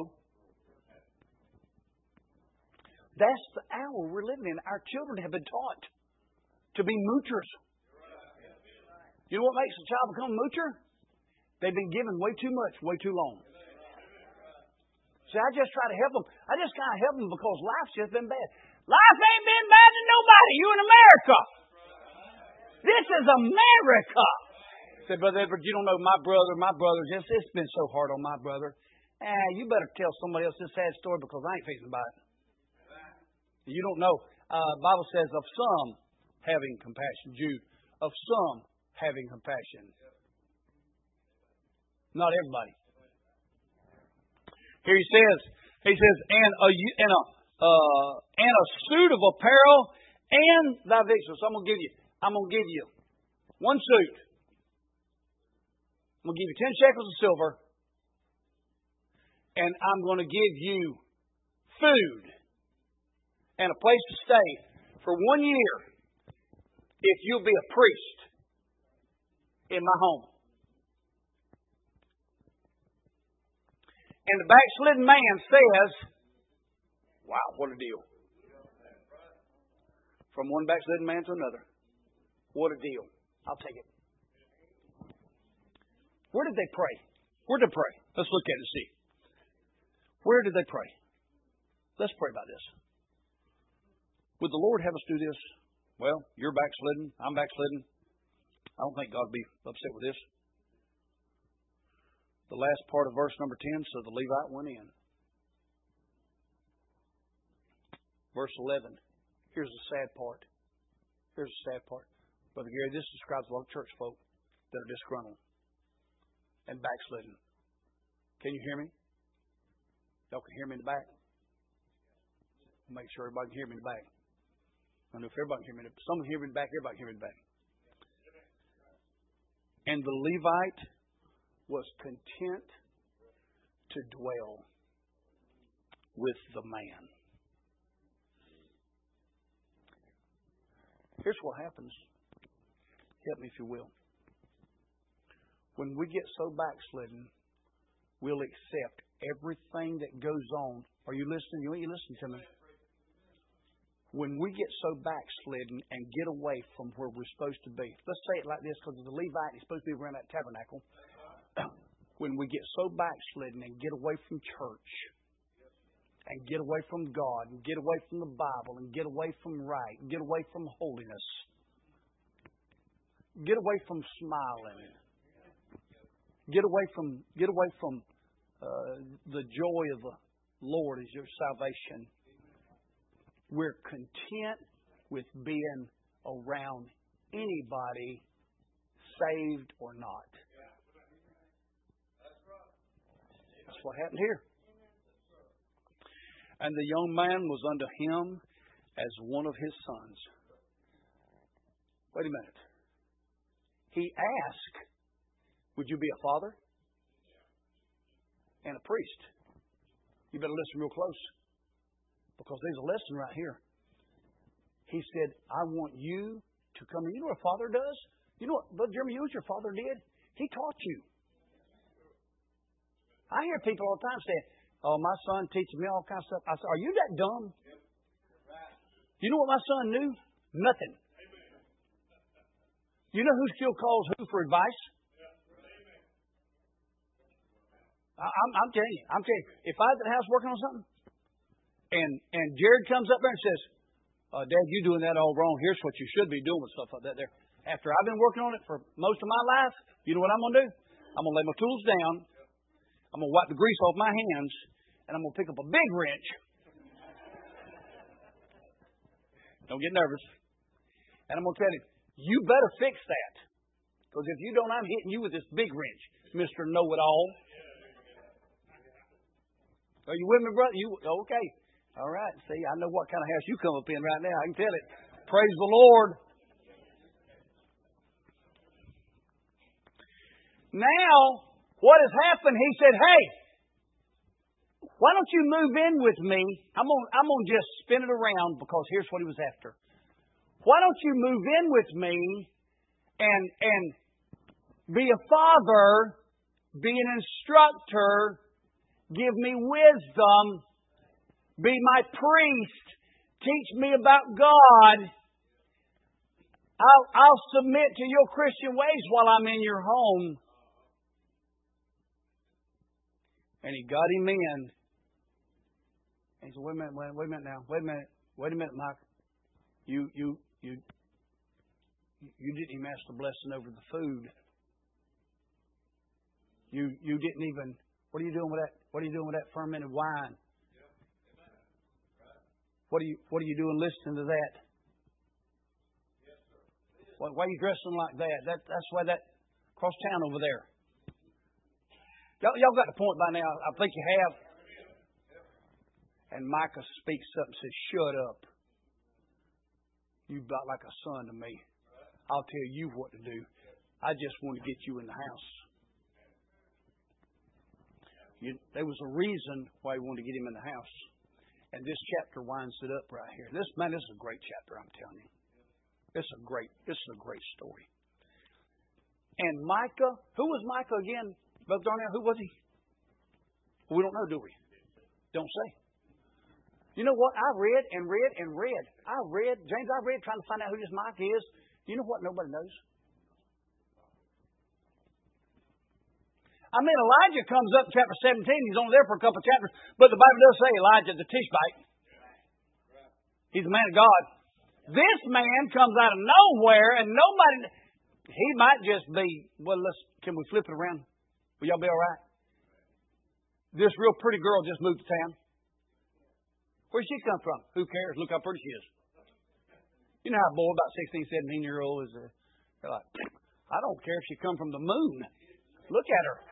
Speaker 1: That's the hour we're living in. Our children have been taught to be moochers. You know what makes a child become a moocher? They've been given way too much, way too long. See, I just try to help them. I just kind of help them because life's just been bad. Life ain't been bad to nobody. You in America. This is America. I said, Brother Edward, you don't know my brother. My brother, just it's been so hard on my brother. Ah, you better tell somebody else this sad story because I ain't fixing about it. You don't know. Uh, Bible says of some having compassion. Jude. Of some having compassion. Not everybody. Here he says, he says, and a and a uh, and a suit of apparel and thy victuals. So I'm gonna give you, I'm gonna give you one suit. I'm gonna give you ten shekels of silver, and I'm going to give you food and a place to stay for one year if you'll be a priest in my home. And the backslidden man says, wow, what a deal. From one backslidden man to another. What a deal. I'll take it. Where did they pray? Where did they pray? Let's look at it and see. Where did they pray? Let's pray about this. Would the Lord have us do this? Well, you're backslidden. I'm backslidden. I don't think God would be upset with this. The last part of verse number ten, so the Levite went in. Verse eleven. Here's the sad part. Here's the sad part. Brother Gary, this describes a lot of church folk that are disgruntled and backslidden. Can you hear me? Y'all can hear me in the back? Make sure everybody can hear me in the back. I don't know if everybody can hear me in the back. Some can hear me in the back, everybody can hear me in the back. And the Levite was content to dwell with the man. Here's what happens. Help me if you will. When we get so backslidden, we'll accept everything that goes on. Are you listening? You ain't listening to me. When we get so backslidden and get away from where we're supposed to be. Let's say it like this, because the Levite is supposed to be around that tabernacle. When we get so backslidden and get away from church, and get away from God, and get away from the Bible, and get away from right, and get away from holiness, get away from smiling, get away from get away from uh, the joy of the Lord is your salvation. We're content with being around anybody, saved or not. That's what happened here. And the young man was unto him as one of his sons. Wait a minute. He asked, would you be a father and a priest? You better listen real close, because there's a lesson right here. He said, I want you to come in. You know what a father does? You know what, Brother Jeremy, you know what your father did? He taught you. I hear people all the time say, oh, my son teaches me all kinds of stuff. I said, are you that dumb? You know what my son knew? Nothing. You know who still calls who for advice? I, I'm, I'm telling you. I'm telling you. If I was at the house working on something, and and Jared comes up there and says, uh, Dad, you're doing that all wrong. Here's what you should be doing with stuff like that there. After I've been working on it for most of my life, you know what I'm going to do? I'm going to lay my tools down. I'm going to wipe the grease off my hands, and I'm going to pick up a big wrench. Don't get nervous. And I'm going to tell him, you better fix that. Because if you don't, I'm hitting you with this big wrench, Mister Know-It-All. Are you with me, brother? You okay? All right. See, I know what kind of house you come up in right now. I can tell it. Praise the Lord. Now, what has happened? He said, hey, why don't you move in with me? I'm going I'm going to just spin it around, because here's what he was after. Why don't you move in with me and, and be a father, be an instructor, give me wisdom, be my priest, teach me about God. I'll, I'll submit to your Christian ways while I'm in your home. And he got him in. And he said, wait a minute, wait, wait a minute now. Wait a minute. Wait a minute, Mike. You, you, you, you didn't even ask the blessing over the food. You, you didn't even, what are you doing with that? What are you doing with that fermented wine? What are you, what are you doing listening to that? Why, why are you dressing like that? That that's why that across town over there. Y'all, y'all got the point by now. I think you have. And Micah speaks up and says, shut up. You're about like a son to me. I'll tell you what to do. I just want to get you in the house. You, there was a reason why he wanted to get him in the house. And this chapter winds it up right here. This, man, this is a great chapter, I'm telling you. This is a great, this is a great story. And Micah, who was Micah again, Brother Darnell? Who was he? We don't know, do we? Don't say. You know what? I read and read and read. I read, James, I read trying to find out who this Micah is. You know what nobody knows? I mean, Elijah comes up in chapter seventeen. He's only there for a couple of chapters. But the Bible does say Elijah the Tishbite. He's a man of God. This man comes out of nowhere and nobody... He might just be... Well, let's... Can we flip it around? Will y'all be all right? This real pretty girl just moved to town. Where'd she come from? Who cares? Look how pretty she is. You know how a boy about sixteen, seventeen-year-old is... A, they're like, I don't care if she come from the moon. Look at her.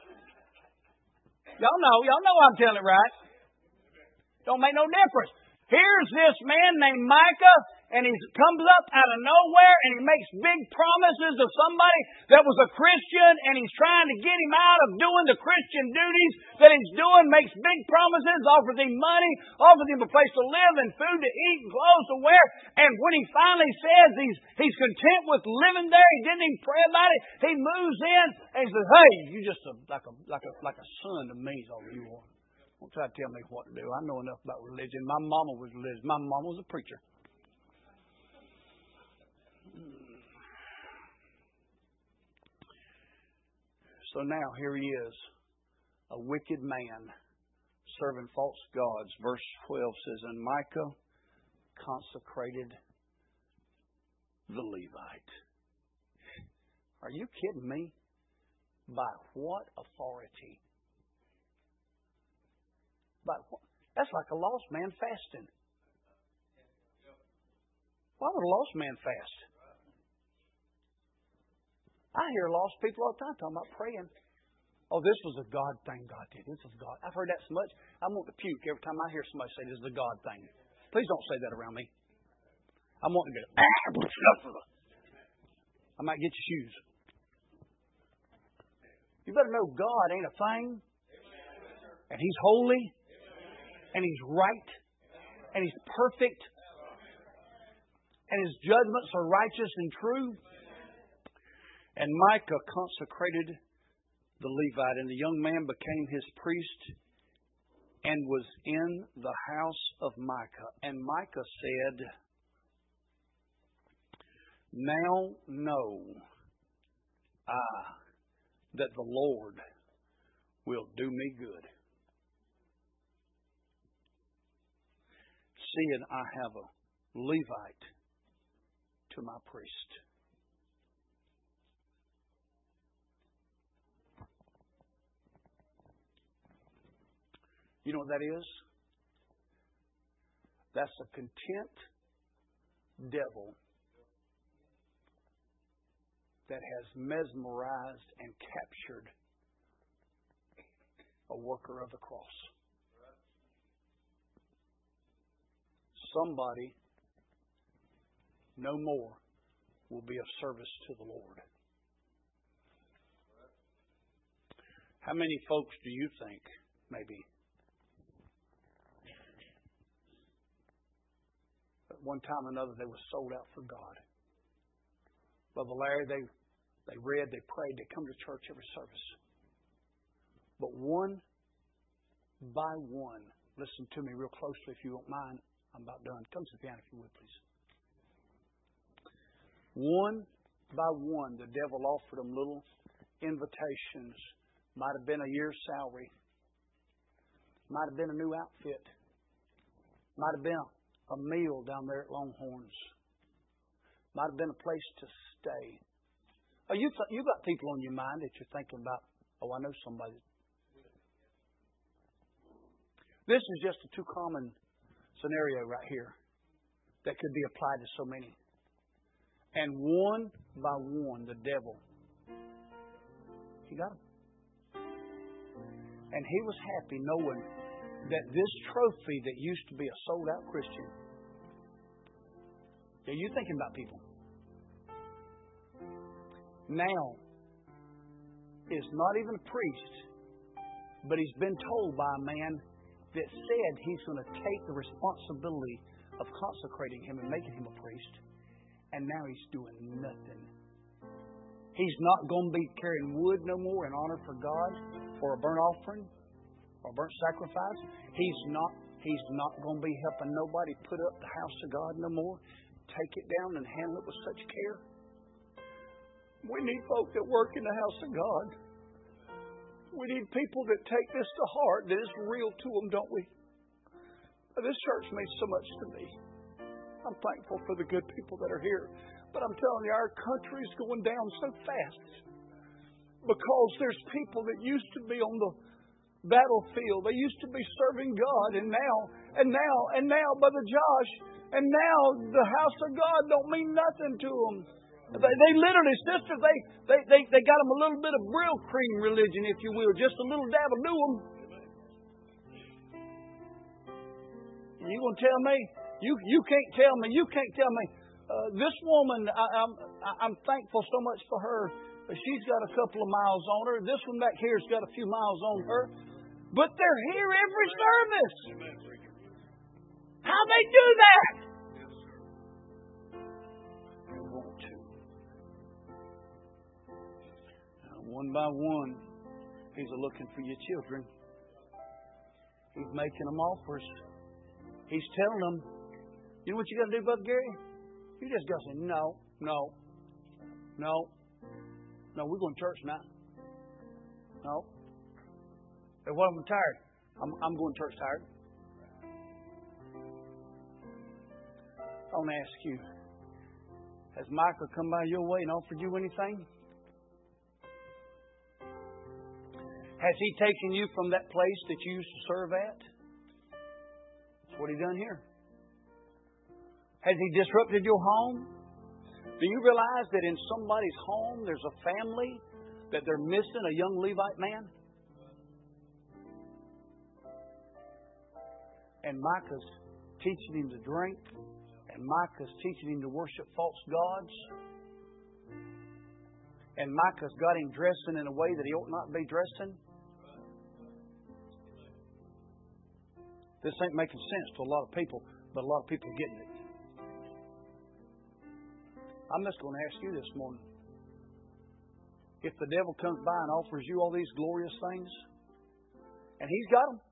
Speaker 1: Y'all know. Y'all know I'm telling it right. Don't make no difference. Here's this man named Micah, and he comes up out of nowhere, and he makes big promises to somebody that was a Christian, and he's trying to get him out of doing the Christian duties that he's doing, makes big promises, offers him money, offers him a place to live and food to eat and clothes to wear. And when he finally says he's he's content with living there, he didn't even pray about it, he moves in and he says, hey, you just a, like a like a like a son to me is all you are. Don't try to tell me what to do. I know enough about religion. My mama was religious. My mama was a preacher. So now here he is, a wicked man serving false gods. Verse twelve says, and Micah consecrated the Levite. Are you kidding me? By what authority? By what? That's like a lost man fasting. Why would a lost man fast? I hear lost people all the time talking about praying. Oh, this was a God thing God did. This was God. I've heard that so much, I want to puke every time I hear somebody say this is a God thing. Please don't say that around me. I'm wanting to go, I might get your shoes. You better know God ain't a thing. And He's holy. And He's right. And He's perfect. And His judgments are righteous and true. And Micah consecrated the Levite, and the young man became his priest and was in the house of Micah. And Micah said, now know I that the Lord will do me good, seeing I have a Levite to my priest. You know what that is? That's a content devil that has mesmerized and captured a worker of the cross. Somebody no more will be of service to the Lord. How many folks do you think, maybe, at one time or another they were sold out for God? Brother Larry, they, they read, they prayed, they come to church every service. But one by one, listen to me real closely if you don't mind. I'm about done. Come to the piano if you would, please. One by one, the devil offered them little invitations. Might have been a year's salary. Might have been a new outfit. Might have been a, a meal down there at Longhorns. Might have been a place to stay. Oh, you th- you got people on your mind that you're thinking about. Oh, I know somebody. This is just a too common scenario right here that could be applied to so many. And one by one, the devil, he got them. And he was happy knowing that this trophy that used to be a sold-out Christian. Yeah, you're thinking about people. Now is not even a priest, But he's been told by a man that said he's going to take the responsibility of consecrating him and making him a priest. And now he's doing nothing. He's not going to be carrying wood no more in honor for God, for a burnt offering, or burnt sacrifice. He's not, he's not going to be helping nobody put up the house of God no more. Take it down and handle it with such care. We need folk that work in the house of God. We need people that take this to heart, that it's real to them, don't we? This church means so much to me. I'm thankful for the good people that are here. But I'm telling you, our country is going down so fast because there's people that used to be on the battlefield. They used to be serving God, and now, and now, and now, Brother Josh, and now the house of God don't mean nothing to them. They, they literally, sister, they, they, they, they got them a little bit of brill cream religion, if you will, just a little dab will do them. You gonna tell me? You you can't tell me. You can't tell me. Uh, this woman, I, I'm I'm thankful so much for her. She's got a couple of miles on her. This one back here's got a few miles on her. But they're here every service. How they do that? They want to. Now, one by one, he's looking for your children. He's making them offers. He's telling them, you know what you got to do, Brother Gary? You just got to say, no, no, no, no, we're going to church now. No. Hey, what, I'm tired. I'm, I'm going to church tired. I want to ask you, has Micah come by your way and offered you anything? Has he taken you from that place that you used to serve at? That's what he done here. Has he disrupted your home? Do you realize that in somebody's home there's a family that they're missing a young Levite man? And Micah's teaching him to drink. And Micah's teaching him to worship false gods. And Micah's got him dressing in a way that he ought not be dressing. This ain't making sense to a lot of people, but a lot of people are getting it. I'm just going to ask you this morning. If the devil comes by and offers you all these glorious things, and he's got them.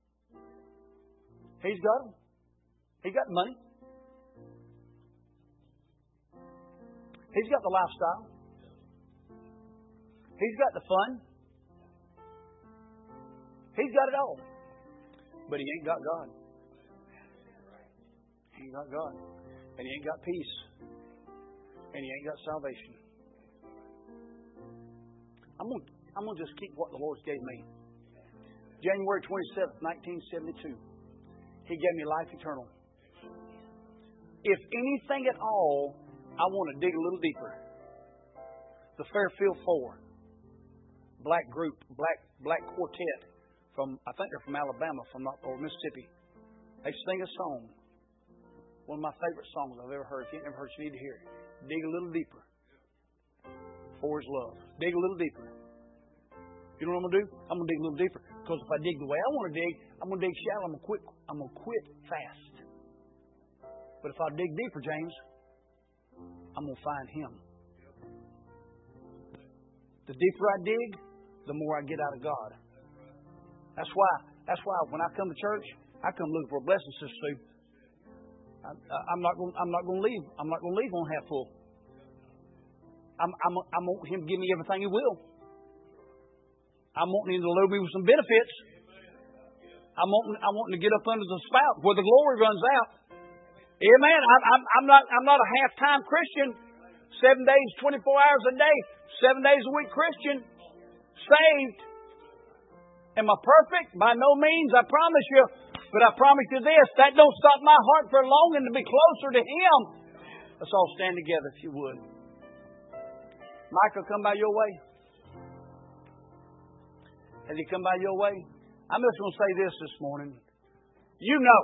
Speaker 1: He's got them. He's got money. He's got the lifestyle. He's got the fun. He's got it all. But he ain't got God. He ain't got God. And he ain't got peace. And he ain't got salvation. I'm going to, I'm going to just keep what the Lord gave me. January twenty-seventh, nineteen seventy-two. He gave me life eternal. If anything at all, I want to dig a little deeper. The Fairfield Four. Black group, black black quartet. From, I think they're from Alabama, from or Mississippi. They sing a song. One of my favorite songs I've ever heard. If you ain't never heard it, you need to hear it. Dig a little deeper. For His love. Dig a little deeper. You know what I'm going to do? I'm going to dig a little deeper. Because if I dig the way I want to dig, I'm going to dig shallow. I'm going to quit. I'm going to quit fast. But if I dig deeper, James, I'm going to find Him. The deeper I dig, the more I get out of God. That's why. That's why when I come to church, I come looking for a blessing, Sister Sue. I, I'm not going. I'm not going to leave. I'm not going to leave on half full. I'm. I'm. I want Him to give me everything He will. I'm wanting Him to load me with some benefits. I'm wanting. I want to get up under the spout where the glory runs out. Amen. I'm. I'm, I'm not. I'm not a half-time Christian. Seven days, twenty-four hours a day, seven days a week Christian, saved. Am I perfect? By no means, I promise you. But I promise you this, that don't stop my heart for longing to be closer to Him. Let's all stand together if you would. Michael, come by your way? Has he come by your way? I'm just going to say this this morning. You know.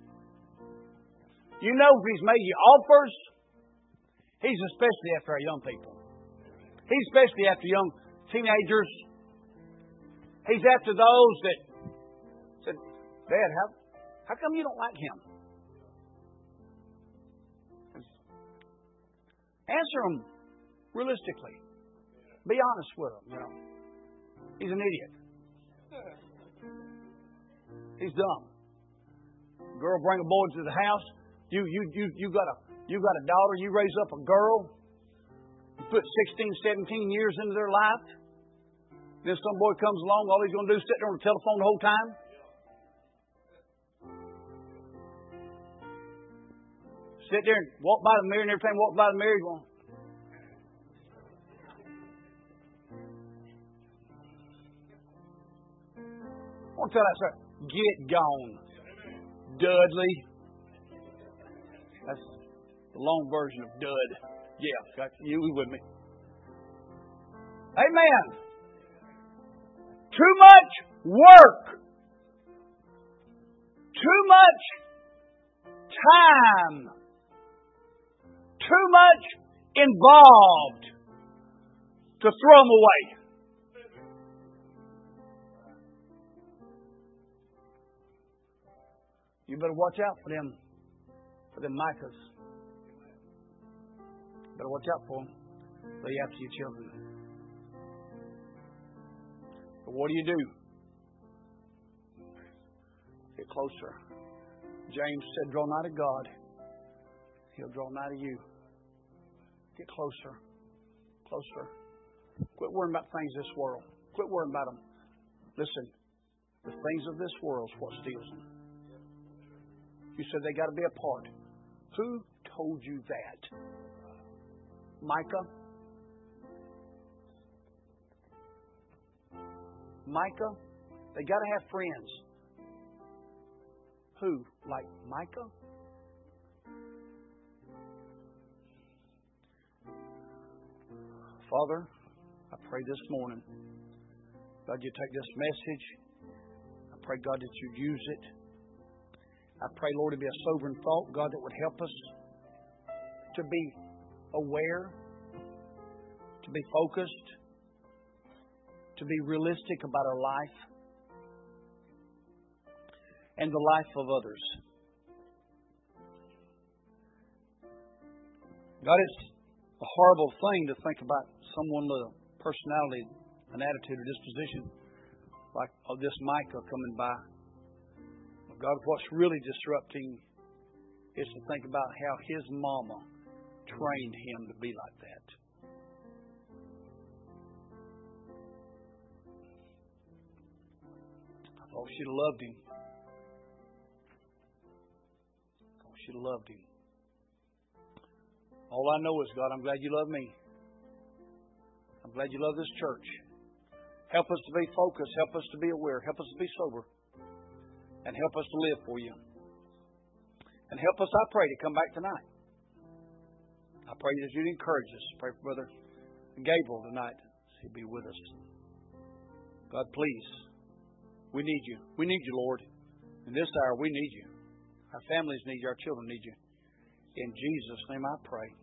Speaker 1: You know if He's made you offers, He's especially after our young people. He's especially after young teenagers. He's after those that said, Dad, how, how come you don't like him? Answer them realistically. Be honest with him, you know. He's an idiot. He's dumb. Girl bring a boy to the house. You you you you got a you got a daughter. You raise up a girl. You put sixteen, seventeen years into their life. Then some boy comes along. All he's going to do is sit there on the telephone the whole time. Sit there and walk by the mirror, and every time you walk by the mirror, you go, I want to tell that sir, get gone, Dudley. That's the long version of Dud. Yeah, got you with me. Amen. Too much work. Too much time. Too much involved to throw them away. You better watch out for them, for them Micahs. Better watch out for them. They after your children. But what do you do? Get closer. James said, draw nigh to God. He'll draw nigh to you. Get closer. Closer. Quit worrying about things of this world. Quit worrying about them. Listen, the things of this world is what steals them. You said they got to be a part. Who told you that? Micah? Micah? They got to have friends. Who? Like Micah? Father, I pray this morning, God, you take this message. I pray, God, that you'd use it. I pray, Lord, to be a sobering thought, God, that would help us to be aware, to be focused, to be realistic about our life and the life of others. God, it's a horrible thing to think about someone with a personality, an attitude, or disposition like oh, this Micah coming by. God, what's really disrupting is to think about how his mama trained him to be like that. I thought she'd have loved him. I thought she'd have loved him. All I know is, God, I'm glad you love me. I'm glad you love this church. Help us to be focused. Help us to be aware. Help us to be sober. And help us to live for you. And help us, I pray, to come back tonight. I pray that you'd encourage us. Pray for Brother Gabriel tonight. He'll be with us. God, please. We need you. We need you, Lord. In this hour, we need you. Our families need you. Our children need you. In Jesus' name I pray.